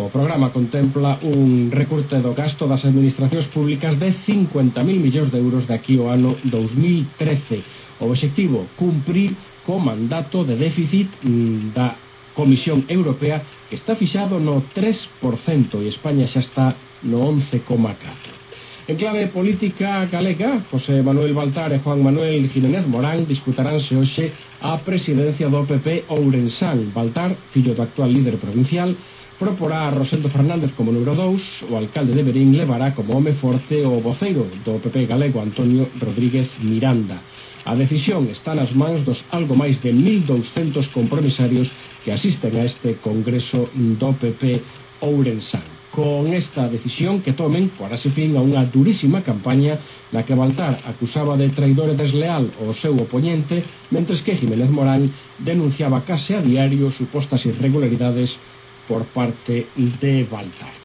O programa contempla un recorte do gasto das administracións públicas de 50.000 millóns de euros daqui ao ano 2013. O obxectivo, cumprir co mandato de déficit da Comisión Europea, que está fixado no 3% e España xa está no 11,4%. En clave política galega, José Manuel Baltar e Juan Manuel Jiménez Morán disputaránse hoxe a presidencia do PP Ourensán. Baltar, fillo do actual líder provincial, proporá a Rosendo Fernández como número 2, o alcalde de Verín levará como home forte o voceiro do PP galego Antonio Rodríguez Miranda. A decisión está nas mans dos algo máis de 1.200 compromisarios que asisten a este congreso do PP Ourensán. Con esta decisión que tomen, porase fin a unha durísima campaña na que Baltar acusaba de traidor e desleal o seu opoñente, mentres que Jiménez Morán denunciaba case a diario supostas irregularidades por parte de Baltar.